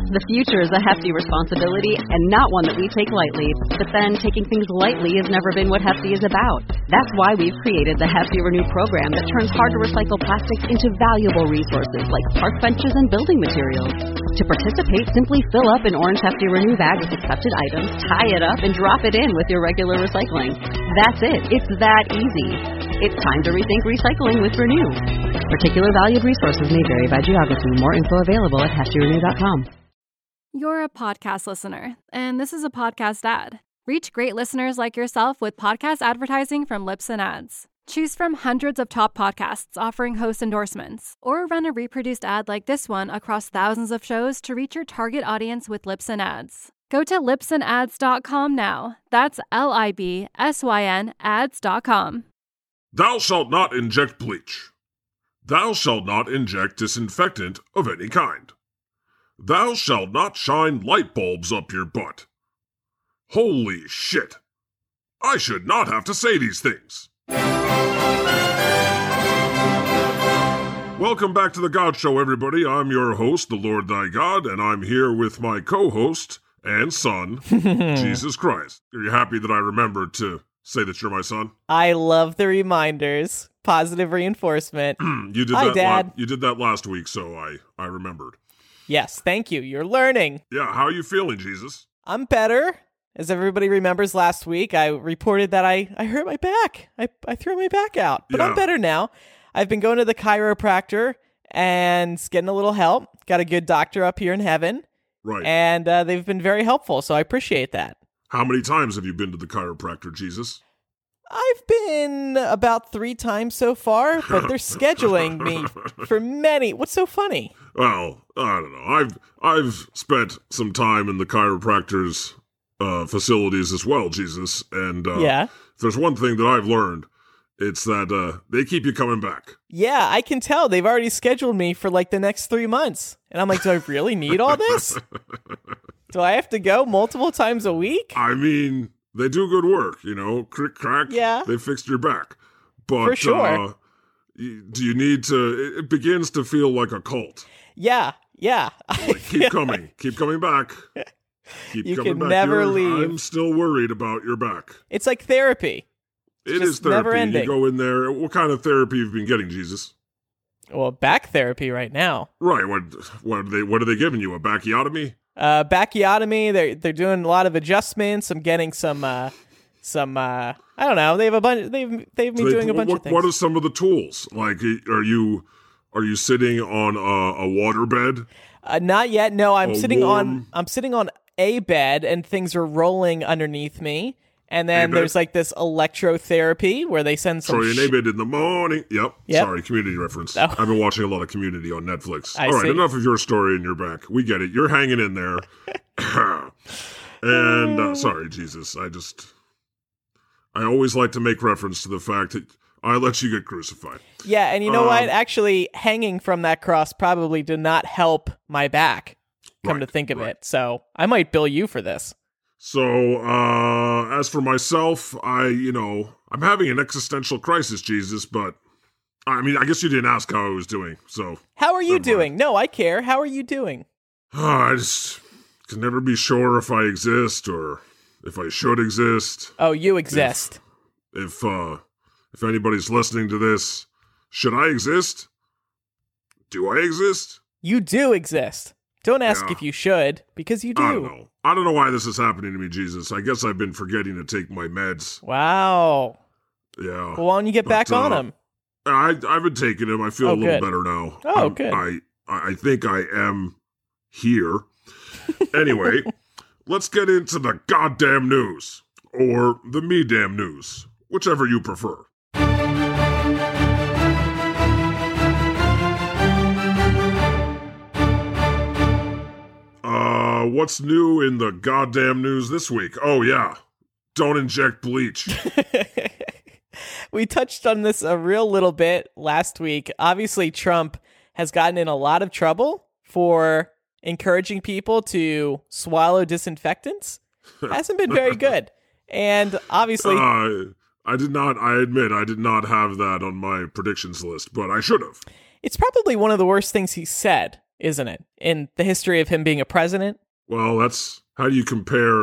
The future is a hefty responsibility and not one that we take lightly. But then, taking things lightly has never been what Hefty is about. That's why we've created the Hefty Renew program that turns hard-to-recycle plastics into valuable resources like park benches and building materials. To participate, simply fill up an orange Hefty Renew bag with accepted items, tie it up, and drop it in with your regular recycling. That's it. It's that easy. It's time to rethink recycling with Renew. Particular valued resources may vary by geography. More info available at heftyrenew.com. You're a podcast listener, and this is a podcast ad. Reach great listeners like yourself with podcast advertising from Libsyn Ads. Choose from hundreds of top podcasts offering host endorsements, or run a reproduced ad like this one across thousands of shows to reach your target audience with Libsyn Ads. Go to libsynads.com now. That's LIBSYN ads.com. Thou shalt not inject bleach. Thou shalt not inject disinfectant of any kind. Thou shalt not shine light bulbs up your butt. Holy shit. I should not have to say these things. Welcome back to the God Show, everybody. I'm your host, the Lord thy God, and I'm here with my co-host and son, Jesus Christ. Are you happy that I remembered to say that you're my son? I love the reminders. Positive reinforcement. You did Hi, that Dad. you did that last week, so I remembered. Yes, thank you. You're learning. Yeah, how are you feeling, Jesus? I'm better. As everybody remembers last week, I reported that I hurt my back. I threw my back out, but I'm better now. I've been going to the chiropractor and getting a little help. Got a good doctor up here in heaven. Right. And they've been very helpful, so I appreciate that. How many times have you been to the chiropractor, Jesus? I've been about 3 times so far, but they're scheduling me for many. What's so funny? Well, I don't know. I've spent some time in the chiropractor's facilities as well, Jesus. And if there's one thing that I've learned, it's that they keep you coming back. Yeah, I can tell. They've already scheduled me for like the next 3 months. And I'm like, do I really need all this? Do I have to go multiple times a week? I mean, they do good work, you know. Crick, crack. Yeah. They fixed your back. But for sure. Do you need to... It begins to feel like a cult. Yeah. Like, keep coming. Keep coming back. You can never leave. I'm still worried about your back. It's like therapy. It is therapy. Never ending. You go in there. What kind of therapy have you been getting, Jesus? Well, back therapy right now. Right. What are they giving you? A backiotomy? Backiotomy. They're doing a lot of adjustments. I'm getting some I don't know. They have a bunch. They've been doing a bunch of things. What are some of the tools? Like, are you sitting on a water bed? Not yet. No, I'm sitting on a bed, and things are rolling underneath me. And then there's like this electrotherapy where they send some... Troy and Abed in the morning. Yep. Sorry, Community reference. Oh. I've been watching a lot of Community on Netflix. I All right, see. enough of your story and your back. We get it. You're hanging in there. And, sorry, Jesus. I always like to make reference to the fact that I let you get crucified. Yeah, and you know what? Actually, hanging from that cross probably did not help my back, come to think of it. So I might bill you for this. So, as for myself, I'm having an existential crisis, Jesus, but, I mean, I guess you didn't ask how I was doing, so. How are you doing? No, I care. How are you doing? I just can never be sure if I exist or if I should exist. Oh, you exist. If anybody's listening to this, should I exist? Do I exist? You do exist. Don't ask if you should, because you do. I don't know why this is happening to me, Jesus. I guess I've been forgetting to take my meds. Wow. Yeah. Well, why don't you get back on them? I've been taking them. I feel a little better now. Oh, good. I think I am here. Anyway, let's get into the goddamn news. Or the me-damn news. Whichever you prefer. What's new in the goddamn news this week? Oh, yeah. Don't inject bleach. We touched on this a real little bit last week. Obviously, Trump has gotten in a lot of trouble for encouraging people to swallow disinfectants. Hasn't been very good. And obviously... I admit I did not have that on my predictions list, but I should have. It's probably one of the worst things he said. isn't it? In the history of him being a president. Well, that's how do you compare,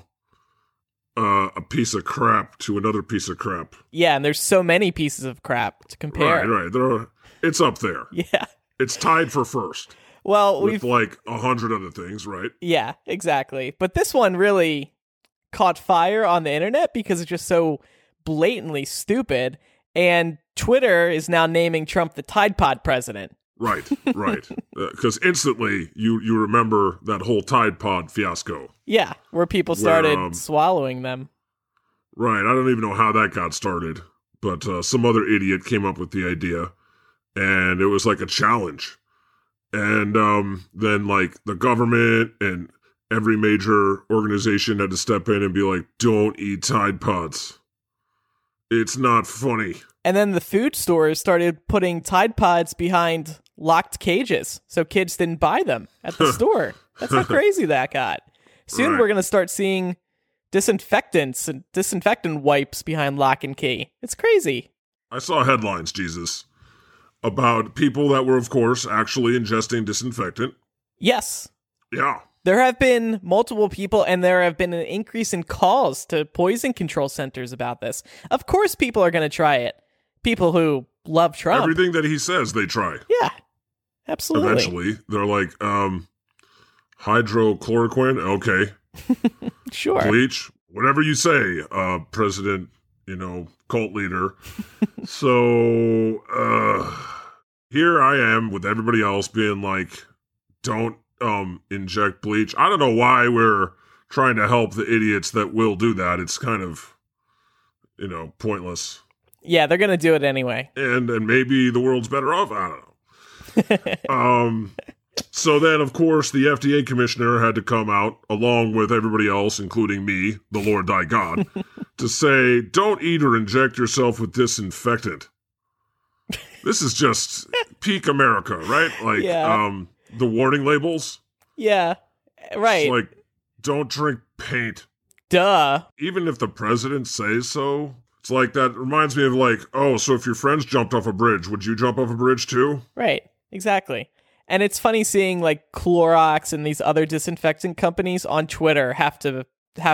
a piece of crap to another piece of crap? Yeah, and there's so many pieces of crap to compare. Right. It's up there. Yeah. It's tied for first. Well, with like 100 other things, right? Yeah, exactly. But this one really caught fire on the internet because it's just so blatantly stupid. And Twitter is now naming Trump the Tide Pod president. Right. Because instantly you remember that whole Tide Pod fiasco. Yeah, where people started swallowing them. Right. I don't even know how that got started, but some other idiot came up with the idea, and it was like a challenge. And then like the government and every major organization had to step in and be like, don't eat Tide Pods. It's not funny. And then the food stores started putting Tide Pods behind locked cages so kids didn't buy them at the store. That's how crazy that got. Soon we're going to start seeing disinfectants and disinfectant wipes behind lock and key. It's crazy. I saw headlines, Jesus, about people that were, of course, actually ingesting disinfectant. Yes. Yeah. There have been multiple people, and there have been an increase in calls to poison control centers about this. Of course people are going to try it. People who love Trump. Everything that he says, they try. Yeah, absolutely. Eventually, they're like, hydrochloroquine, okay. Sure. Bleach, whatever you say, President, cult leader. So, here I am with everybody else being like, don't inject bleach. I don't know why we're trying to help the idiots that will do that. It's kind of, pointless. Yeah, they're going to do it anyway. And maybe the world's better off. I don't know. So then, of course, the FDA commissioner had to come out, along with everybody else, including me, the Lord thy God, to say, don't eat or inject yourself with disinfectant. This is just peak America, right? Like, the warning labels. Yeah, right. It's like, don't drink paint. Duh. Even if the president says so. It's like, that reminds me of like, oh, so if your friends jumped off a bridge, would you jump off a bridge too? Right, exactly. And it's funny seeing like Clorox and these other disinfectant companies on Twitter have to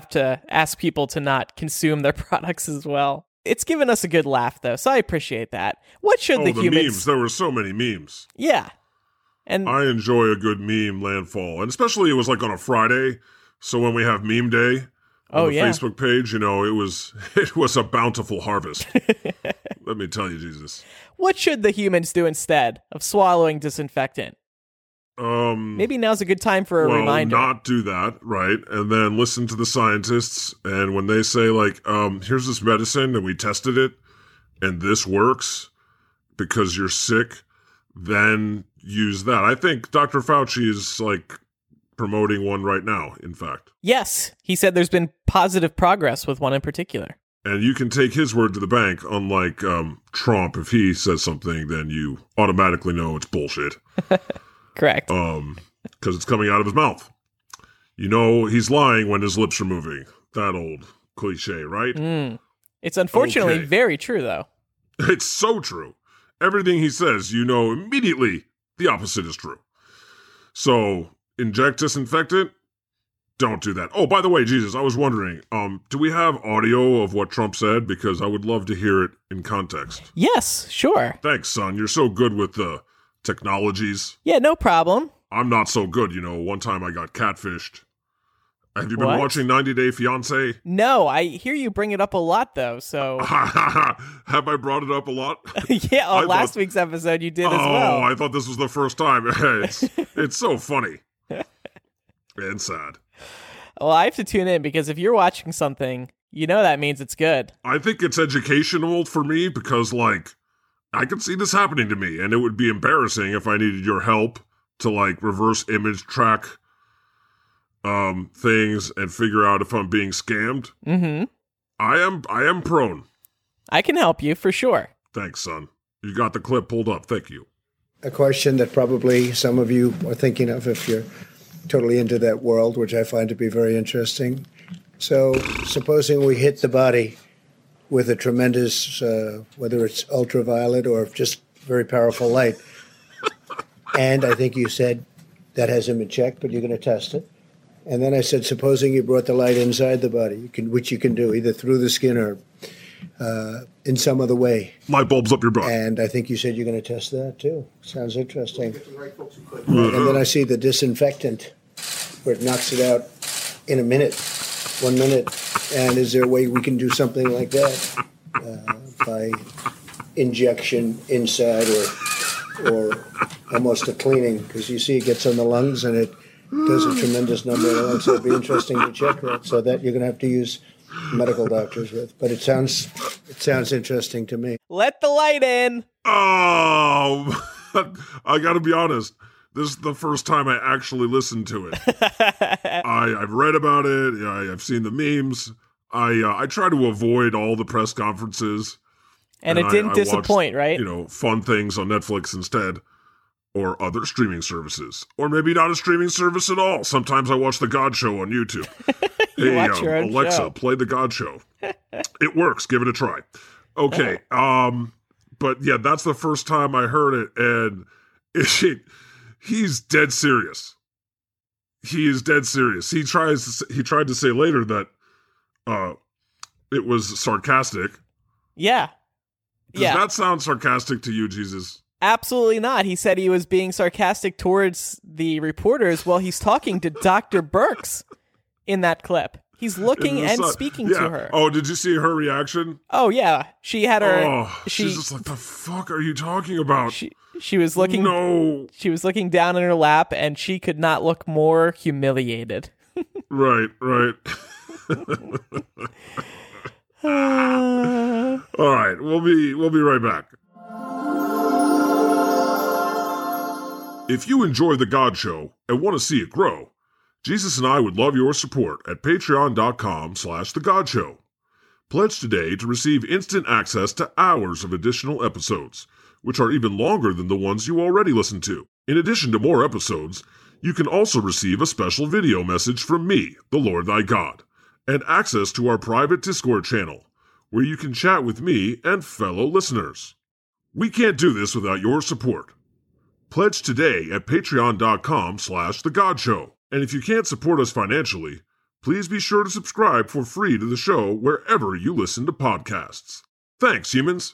ask people to not consume their products as well. It's given us a good laugh though, so I appreciate that. What should the humans... memes. There were so many memes. Yeah. And I enjoy a good meme landfall. And especially it was like on a Friday, so when we have meme day on the Facebook page, it was a bountiful harvest. Let me tell you, Jesus. What should the humans do instead of swallowing disinfectant? Maybe now's a good time for a reminder. Not do that, right? And then listen to the scientists, and when they say like, here's this medicine and we tested it and this works because you're sick, then use that. I think Dr. Fauci is like promoting one right now, in fact. Yes, he said there's been positive progress with one in particular. And you can take his word to the bank, unlike Trump. If he says something, then you automatically know it's bullshit. Correct. Because it's coming out of his mouth. He's lying when his lips are moving. That old cliche, right? It's unfortunately very true, though. It's so true. Everything he says, immediately the opposite is true. So, inject disinfectant? Don't do that. Oh, by the way, Jesus, I was wondering, do we have audio of what Trump said? Because I would love to hear it in context. Yes, sure. Thanks, son. You're so good with the technologies. Yeah, no problem. I'm not so good. One time I got catfished. Have you been watching 90 Day Fiancé? No, I hear you bring it up a lot, though, so... Have I brought it up a lot? Yeah, on last week's episode you did as well. Oh, I thought this was the first time. It's so funny. And sad. Well, I have to tune in, because if you're watching something, that means it's good. I think it's educational for me, because, I could see this happening to me, and it would be embarrassing if I needed your help to, reverse image track things and figure out if I'm being scammed. Mm-hmm. I am prone. I can help you for sure. Thanks, son. You got the clip pulled up. Thank you. A question that probably some of you are thinking of if you're totally into that world, which I find to be very interesting. So, supposing we hit the body with a tremendous, whether it's ultraviolet or just very powerful light, And I think you said that hasn't been checked, but you're going to test it. And then I said, supposing you brought the light inside the body, which you can do either through the skin or in some other way. Light bulbs up your butt. And I think you said you're going to test that too. Sounds interesting. And then I see the disinfectant where it knocks it out in 1 minute. And is there a way we can do something like that by injection inside or almost a cleaning? Because you see it gets on the lungs and it does a tremendous number of lungs. So it'd be interesting to check that. So that you're going to have to use medical doctors with. But it sounds interesting to me. Let the light in. Oh, I got to be honest. This is the first time I actually listened to it. I've read about it. I've seen the memes. I try to avoid all the press conferences. And it didn't I disappoint, watched, right? Fun things on Netflix instead. Or other streaming services. Or maybe not a streaming service at all. Sometimes I watch The God Show on YouTube. Watch your own Alexa, show. play The God Show. It works. Give it a try. Okay. But yeah, that's the first time I heard it. And he's dead serious. He is dead serious. He tried to say later that it was sarcastic. Yeah. Does that sound sarcastic to you, Jesus? Absolutely not. He said he was being sarcastic towards the reporters while he's talking to Dr. Birx in that clip. He's looking and speaking to her. Oh, did you see her reaction? Oh, yeah. She had her... Oh, she's just like, the fuck are you talking about? She was looking... No. She was looking down in her lap, and she could not look more humiliated. Right. All right, we'll be right back. If you enjoy The God Show and want to see it grow, Jesus and I would love your support at patreon.com/thegodshow. Pledge today to receive instant access to hours of additional episodes, which are even longer than the ones you already listen to. In addition to more episodes, you can also receive a special video message from me, the Lord thy God, and access to our private Discord channel, where you can chat with me and fellow listeners. We can't do this without your support. Pledge today at patreon.com/thegodshow. And if you can't support us financially, please be sure to subscribe for free to the show wherever you listen to podcasts. Thanks, humans.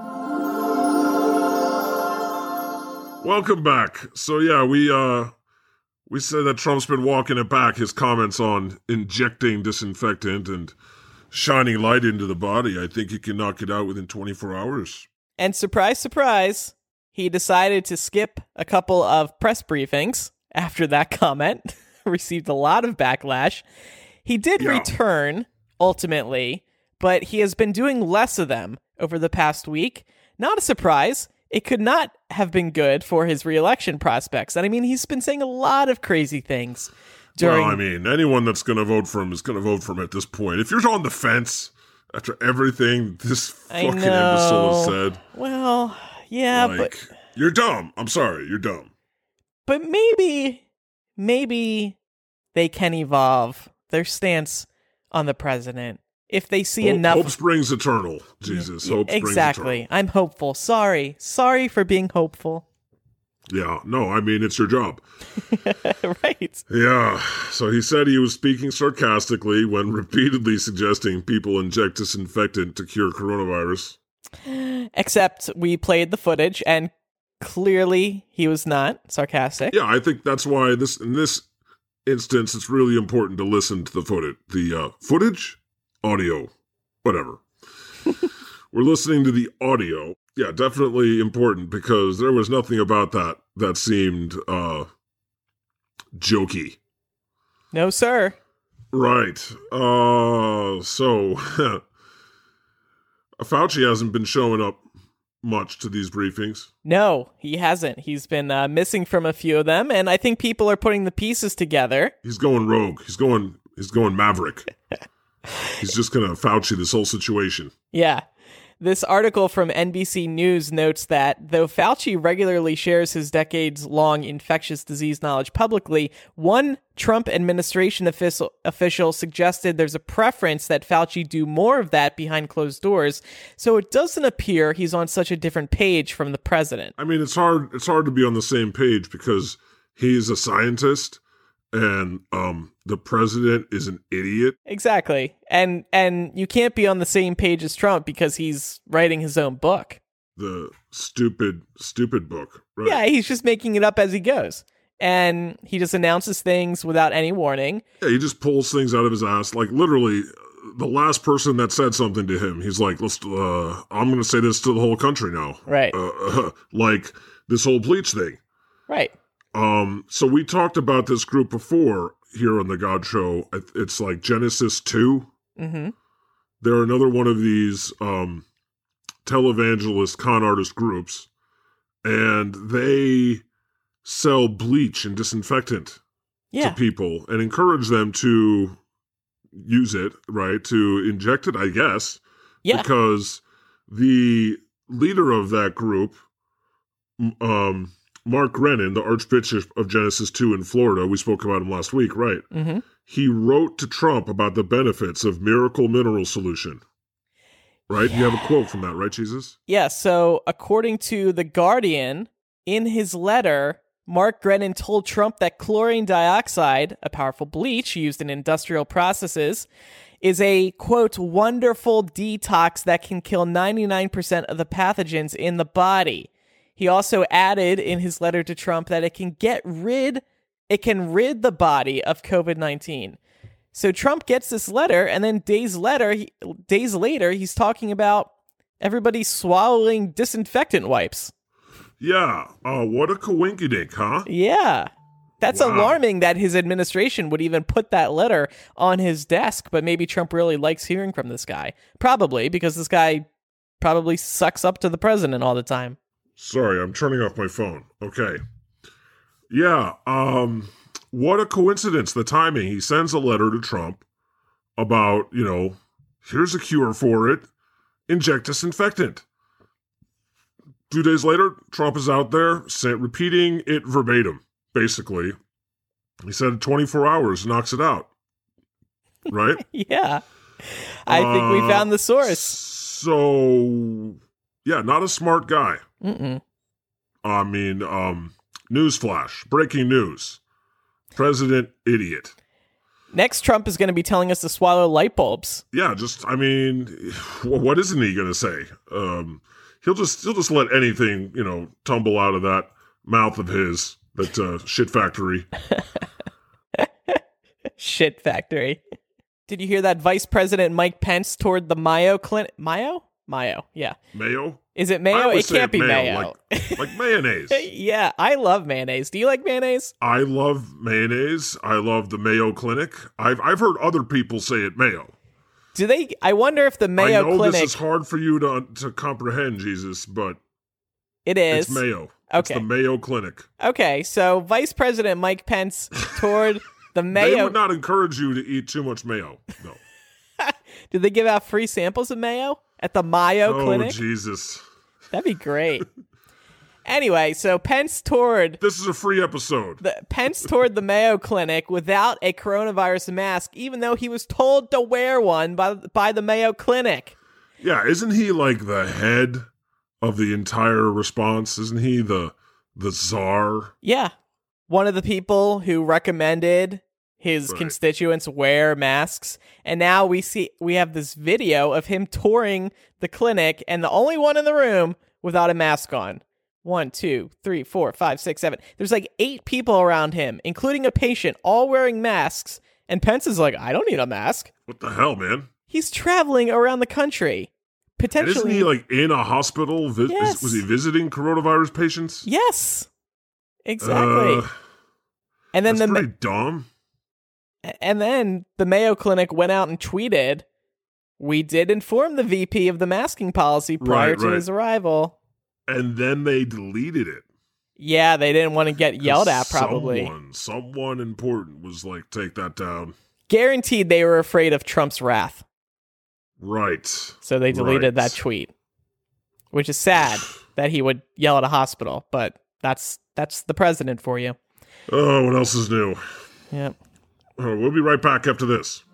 Welcome back. So yeah, we said that Trump's been walking it back, his comments on injecting disinfectant and shining light into the body. I think he can knock it out within 24 hours. And surprise, surprise, he decided to skip a couple of press briefings after that comment. Received a lot of backlash. He did return, ultimately, but he has been doing less of them over the past week. Not a surprise. It could not have been good for his re-election prospects. And I mean, he's been saying a lot of crazy things during... Well, I mean, anyone that's going to vote for him is going to vote for him at this point. If you're on the fence after everything this fucking imbecile has said... Well, yeah, but... You're dumb. I'm sorry, you're dumb. But maybe they can evolve their stance on the president if they see enough. Hope springs eternal, Jesus. Hope springs exactly. eternal. I'm hopeful. Sorry for being hopeful. Yeah, no, I mean, it's your job. Right. Yeah, so he said he was speaking sarcastically when repeatedly suggesting people inject disinfectant to cure coronavirus. Except we played the footage, and clearly he was not sarcastic. Yeah, I think that's why in this instance, it's really important to listen to the footage, audio, whatever. We're listening to the audio. Yeah, definitely important because there was nothing about that seemed jokey. No, sir. Right. So Fauci hasn't been showing up much to these briefings. No, he hasn't. He's been missing from a few of them, and I think people are putting the pieces together. He's going rogue. He's going maverick. He's just gonna Fauci this whole situation. Yeah. This article from NBC News notes that though Fauci regularly shares his decades-long infectious disease knowledge publicly, one Trump administration official suggested there's a preference that Fauci do more of that behind closed doors, so it doesn't appear he's on such a different page from the president. I mean, it's hard to be on the same page because he's a scientist and the president is an idiot. Exactly. And you can't be on the same page as Trump because he's writing his own book. The stupid book. Right. Yeah, he's just making it up as he goes. And he just announces things without any warning. Yeah, he just pulls things out of his ass. Like, literally, the last person that said something to him, he's like, I'm going to say this to the whole country now. Right. Like, this whole bleach thing. Right. So we talked about this group before here on the God Show. It's like Genesis 2. Mm-hmm. They're another one of these televangelist con artist groups, and they sell bleach and disinfectant to people and encourage them to use it, right? To inject it, I guess. Yeah. Because the leader of that group, Mark Rennan, the Archbishop of Genesis 2 in Florida, we spoke about him last week, right? Mm-hmm. He wrote to Trump about the benefits of Miracle Mineral Solution. Right? Yeah. You have a quote from that, right, Jesus? Yeah, so according to The Guardian, in his letter, Mark Rennan told Trump that chlorine dioxide, a powerful bleach used in industrial processes, is a, quote, wonderful detox that can kill 99% of the pathogens in the body. He also added in his letter to Trump that it can rid the body of COVID-19. So Trump gets this letter, and then days later, he's talking about everybody swallowing disinfectant wipes. Yeah. What a coinkydink, huh? Yeah. That's alarming that his administration would even put that letter on his desk, but maybe Trump really likes hearing from this guy. Probably, because this guy probably sucks up to the president all the time. Sorry, I'm turning off my phone. Okay. Yeah, what a coincidence, the timing. He sends a letter to Trump about, here's a cure for it. Inject disinfectant. 2 days later, Trump is out there repeating it verbatim, basically. He said 24 hours knocks it out. Right? Yeah. I think we found the source. So, yeah, not a smart guy. Mm-mm. I mean, newsflash, breaking news. President idiot. Next, Trump is going to be telling us to swallow light bulbs. Yeah, what isn't he going to say? He'll just let anything, tumble out of that mouth of his, that shit factory. Shit factory. Did you hear that Vice President Mike Pence toured the Mayo Clinic? Mayo, yeah. Mayo? Is it mayo? It can't be mayo. Like mayonnaise. Yeah, I love mayonnaise. Do you like mayonnaise? I love mayonnaise. I love the Mayo Clinic. I've heard other people say it mayo. Do they? I wonder if the Mayo Clinic... I know this is hard for you to comprehend, Jesus, but... It is. It's mayo. Okay. It's the Mayo Clinic. Okay, so Vice President Mike Pence toured the Mayo... They would not encourage you to eat too much mayo. No. Did they give out free samples of mayo at the Mayo Clinic? Oh, Jesus. That'd be great. Anyway, so Pence toured... This is a free episode. Pence toured the Mayo Clinic without a coronavirus mask, even though he was told to wear one by the Mayo Clinic. Yeah, isn't he like the head of the entire response? Isn't he the czar? Yeah. One of the people who recommended his constituents wear masks. And now we have this video of him touring the clinic and the only one in the room without a mask on. 1, 2, 3, 4, 5, 6, 7. There's like 8 people around him, including a patient, all wearing masks. And Pence is like, I don't need a mask. What the hell, man? He's traveling around the country. Potentially. And isn't he like in a hospital? Yes. Was he visiting coronavirus patients? Yes. Exactly. And then that's pretty dumb. And then the Mayo Clinic went out and tweeted, we did inform the VP of the masking policy prior to his arrival. And then they deleted it. Yeah, they didn't want to get yelled at, probably. Someone important was like, take that down. Guaranteed they were afraid of Trump's wrath. Right. So they deleted that tweet. which is sad that he would yell at a hospital, but that's the president for you. Oh, what else is new? Yep. We'll be right back after this.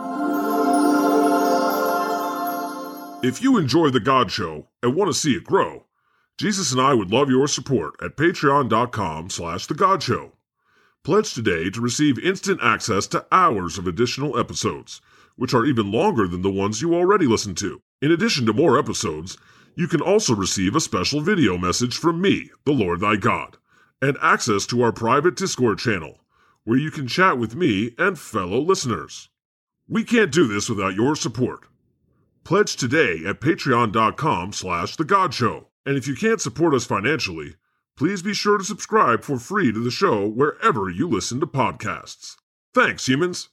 If you enjoy The God Show and want to see it grow, Jesus and I would love your support at patreon.com/thegodshow. Pledge today to receive instant access to hours of additional episodes, which are even longer than the ones you already listen to. In addition to more episodes, you can also receive a special video message from me, the Lord thy God, and access to our private Discord channel, where you can chat with me and fellow listeners. We can't do this without your support. Pledge today at patreon.com/thegodshow. And if you can't support us financially, please be sure to subscribe for free to the show wherever you listen to podcasts. Thanks, humans.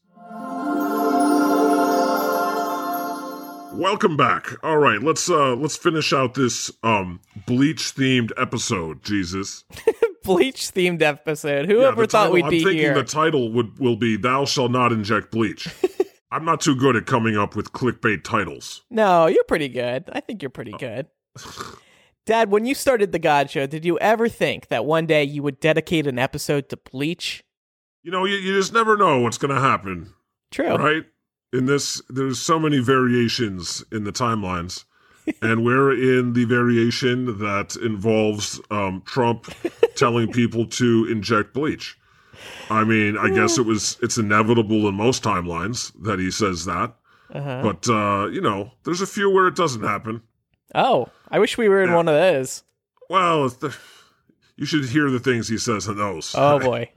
Welcome back. All right, let's finish out this Bleach-themed episode, Jesus. Bleach-themed episode. Whoever thought we'd be here? I'm thinking the title will be "Thou Shalt Not Inject Bleach." I'm not too good at coming up with clickbait titles. No, you're pretty good. I think you're pretty good. Dad, when you started The God Show, did you ever think that one day you would dedicate an episode to Bleach? You know, you just never know what's going to happen. True. Right? In this, there's so many variations in the timelines. And we're in the variation that involves Trump telling people to inject bleach. I mean, I guess it's inevitable in most timelines that he says that. Uh-huh. But, there's a few where it doesn't happen. Oh, I wish we were in one of those. Well, you should hear the things he says in those. Oh, boy.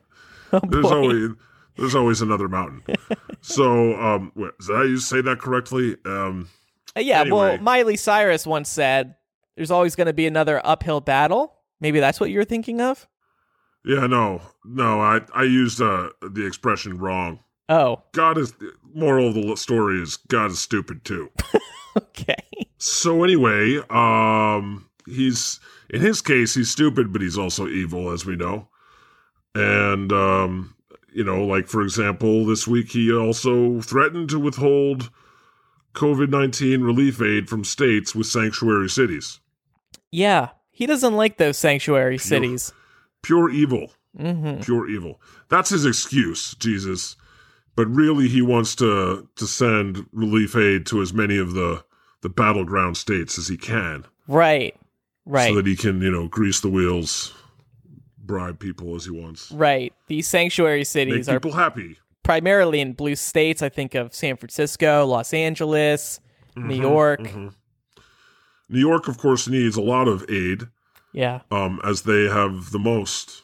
There's always another mountain. So, did I say that correctly? Anyway. Well, Miley Cyrus once said, there's always going to be another uphill battle. Maybe that's what you're thinking of? Yeah, no, I used the expression wrong. Oh. Moral of the story is God is stupid too. Okay. So anyway, he's, in his case, he's stupid, but he's also evil, as we know. And, like, for example, this week he also threatened to withhold COVID-19 relief aid from states with sanctuary cities. Yeah, he doesn't like those sanctuary cities. Pure evil. Mm-hmm. Pure evil. That's his excuse, Jesus. But really he wants to send relief aid to as many of the battleground states as he can. Right. So that he can, grease the wheels, bribe people as he wants. Right. These sanctuary cities Make people happy. Primarily in blue states. I think of San Francisco, Los Angeles, New York. Mm-hmm. New York, of course, needs a lot of aid. Yeah. As they have the most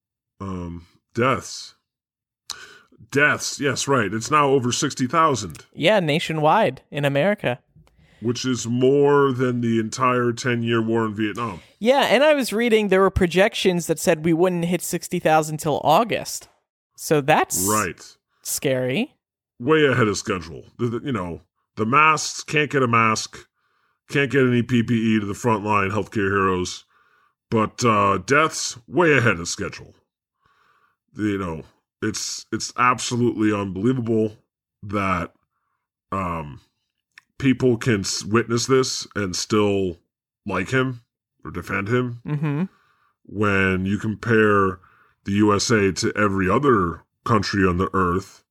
deaths. Deaths, yes, right. It's now over 60,000. Yeah, nationwide in America. Which is more than the entire 10-year war in Vietnam. Yeah, and I was reading there were projections that said we wouldn't hit 60,000 till August. So that's scary. Way ahead of schedule. The masks, can't get a mask, can't get any PPE to the frontline healthcare heroes. But deaths, way ahead of schedule. It's absolutely unbelievable that people can witness this and still like him or defend him. Mm-hmm. When you compare the USA to every other country on the earth,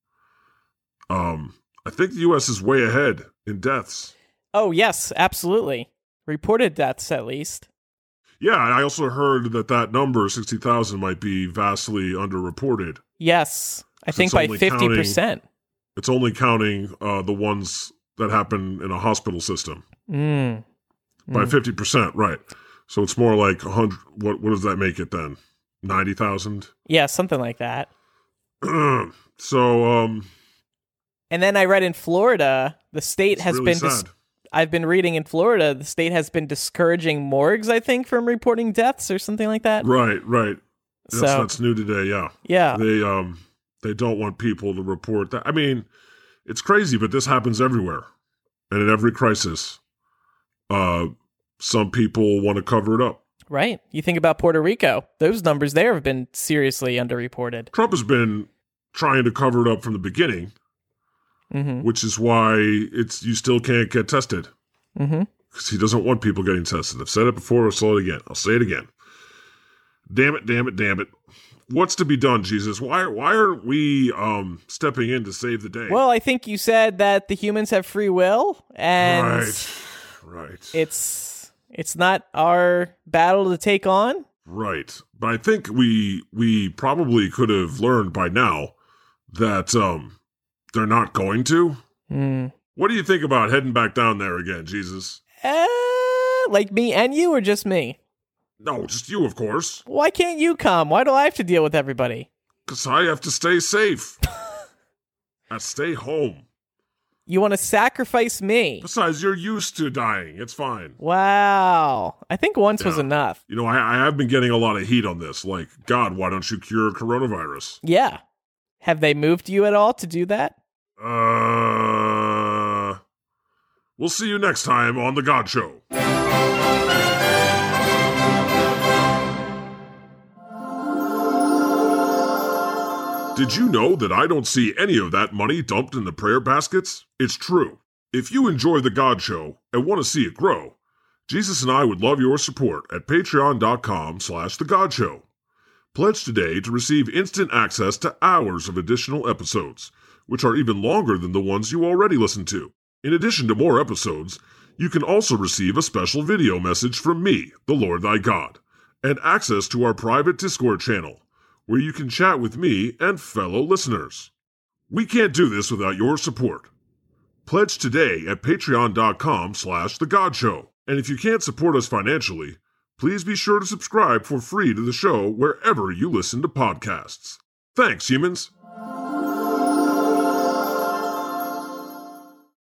I think the US is way ahead in deaths. Oh, yes, absolutely. Reported deaths, at least. Yeah, I also heard that number, 60,000, might be vastly underreported. Yes, I think by 50%. It's only counting the ones that happen in a hospital system. By 50%, right. So it's more like 100. What does that make it then? 90,000? Yeah, something like that. So, and then I read in Florida, the state has really been... sad. I've been reading in Florida, the state has been discouraging morgues, I think, from reporting deaths or something like that. Right. That's new today, yeah. Yeah. They don't want people to report that. I mean, it's crazy, but this happens everywhere. And in every crisis, some people want to cover it up. Right. You think about Puerto Rico. Those numbers there have been seriously underreported. Trump has been trying to cover it up from the beginning. Mm-hmm. Which is why you still can't get tested. Mm-hmm. Because he doesn't want people getting tested. I've said it before, I'll say it again. I'll say it again. Damn it, damn it, damn it. What's to be done, Jesus? Why aren't we stepping in to save the day? Well, I think you said that the humans have free will, and right. It's not our battle to take on. Right. But I think we probably could have learned by now that they're not going to. What do you think about heading back down there again, Jesus? Like me and you, or just me? No, just you, of course. Why can't you come? Why do I have to deal with everybody? Because I have to stay safe. I stay home. You want to sacrifice me? Besides, you're used to dying. It's fine. Wow. I think once was enough. You know, I have been getting a lot of heat on this. Like, God, why don't you cure coronavirus? Yeah. Have they moved you at all to do that? We'll see you next time on The God Show. Did you know that I don't see any of that money dumped in the prayer baskets? It's true. If you enjoy The God Show and want to see it grow, Jesus and I would love your support at patreon.com/thegodshow. Pledge today to receive instant access to hours of additional episodes, which are even longer than the ones you already listen to. In addition to more episodes, you can also receive a special video message from me, the Lord thy God, and access to our private Discord channel, where you can chat with me and fellow listeners. We can't do this without your support. Pledge today at patreon.com/thegodshow. And if you can't support us financially, please be sure to subscribe for free to the show wherever you listen to podcasts. Thanks, humans.